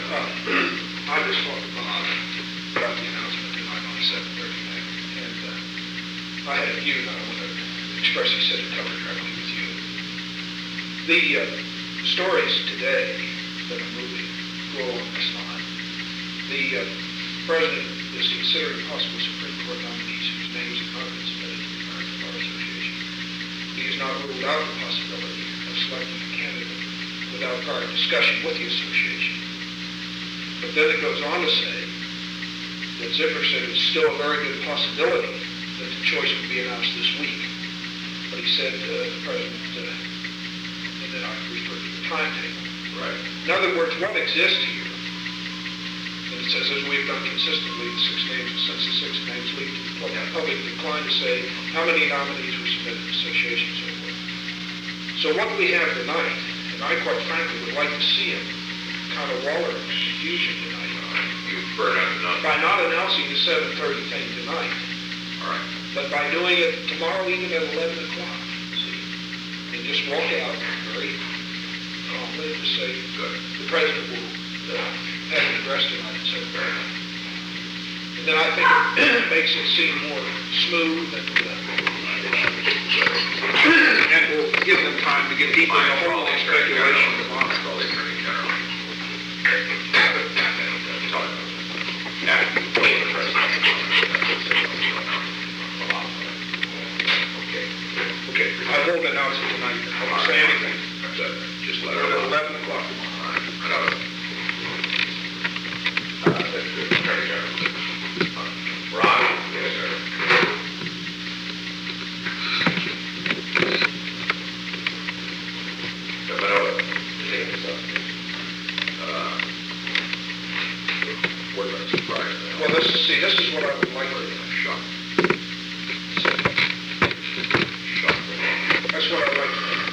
I just talked to Bob about the announcement tonight on 7:30, and I had a view that I want to express, he said, to cover directly with you. The stories today that are moving go along this line. The President is considering possible Supreme Court nominees whose names have not been submitted to the American Bar Association. He has not ruled out the possibility of selecting a candidate without prior discussion with the association. But then it goes on to say that Zipper said it's still a very good possibility that the choice would be announced this week. But he said, the President, and then I referred to the timetable. Right. In other words, what exists here, and it says, as we've done consistently, the 6 names, and since the 6 names lead to the public decline to say how many nominees were submitted to associations so forth. So what we have tonight, and I quite frankly would like to see him kind of waller confusion tonight. You prefer not to know? By not announcing the 7:30 thing tonight. All right. But by doing it tomorrow even at 11 o'clock, see? And just walk out very calmly and just say, good. The President will have an address tonight at 7:30. And then I think it makes it seem more smooth and we'll give them time to get deeper in the whole speculation of the Okay, I won't announce it tonight. I won't say anything. Just let We're her at know. 11 o'clock tomorrow. Ron? Yes, sir. Well, this is what I would like to Shock. That's what I'd like to do.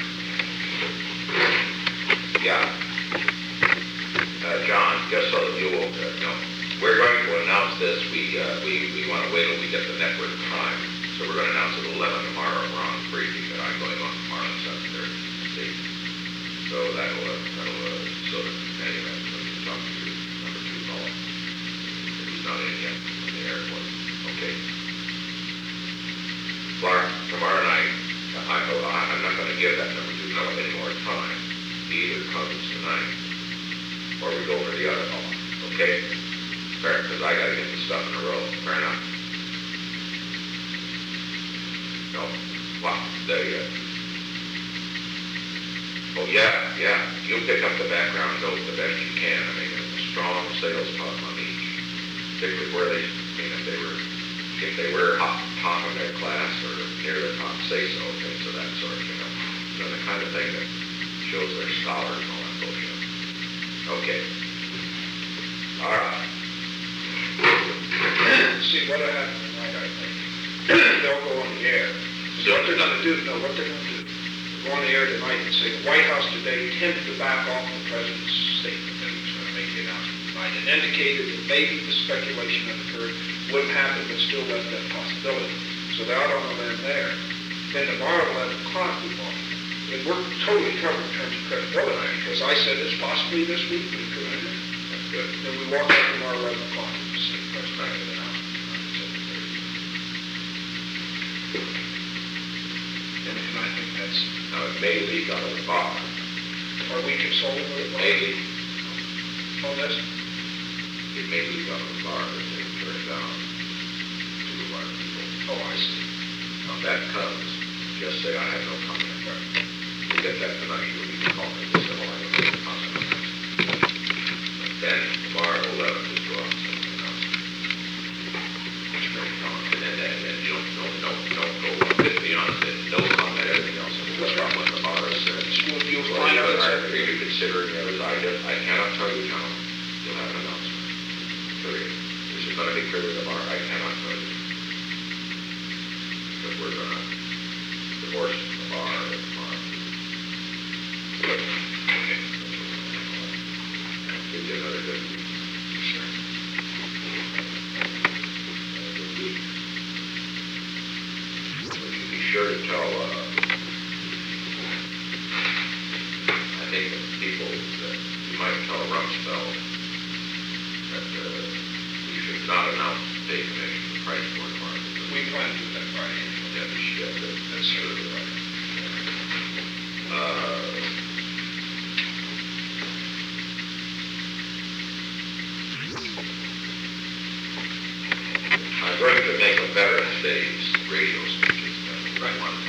Yeah. John, just so that you will know, we're going to announce this. We want to wait till we get the network time. So we're going to announce it at 11 tomorrow. Ron's briefing that I'm going on tomorrow at 7:30. See? So that'll sort of anyway, so you can talk to number 2 Paul. He's not in yet from the airport. Okay. Clark, tomorrow night, I'm not going to give that number 2 fellow any more time. He either comes tonight or we go over the other fellow. Okay? Fair, because I got to get the stuff in a row. Fair enough. No. Wow. Oh, yeah. You pick up the background note the best you can. I mean, a strong sales talk on each. Particularly where they, if they were top of their class or near the top, say so, things of that sort, the kind of thing that shows they're scholars and all that bullshit. Okay. All right. See, what'll happen tonight, I think, they'll go on the air. So what they're going to do, they'll go on the air tonight and say, the White House today tended to back off the President's statement that he was going to make the announcement tonight and indicated that maybe the speculation that occurred wouldn't happen, but still left that possibility. So they're out on the limb there. Then tomorrow at 11 o'clock, we walk. And we're totally covered in terms of credibility, because I said it's possibly this week, but it could be. That's good. Then we walk out tomorrow at 11 o'clock and say, President, and I think that's... Now, it may leak out of the bar. Are we consulting with it? Maybe. On this? It may leak out of the bar if they turn it down to the right people. Oh, I see. Now, if that comes, just say, I have no comment. You get that tonight, you need to call me. Just say, well, I don't have a comment. Then, tomorrow at 11, just go out and say, and you don't go 50 on it, no comment, everything else. What's wrong with the bar said? You'll find out Are you considering others? I cannot tell you, John. You'll have an announcement. Period. This is going to be clear with the bar. I cannot tell you. Because we're going to divorce the bar tomorrow. Okay. Give you another good week. Sure. Good week. Would you be sure to tell, I think the people that you might tell Rumsfeld that, we should not announce pay commission, the price for tomorrow. We plan to do that Friday anyway. Yeah, we should, That's sure of the Friday. I'm going to make a better Dave's radio speeches than I wanted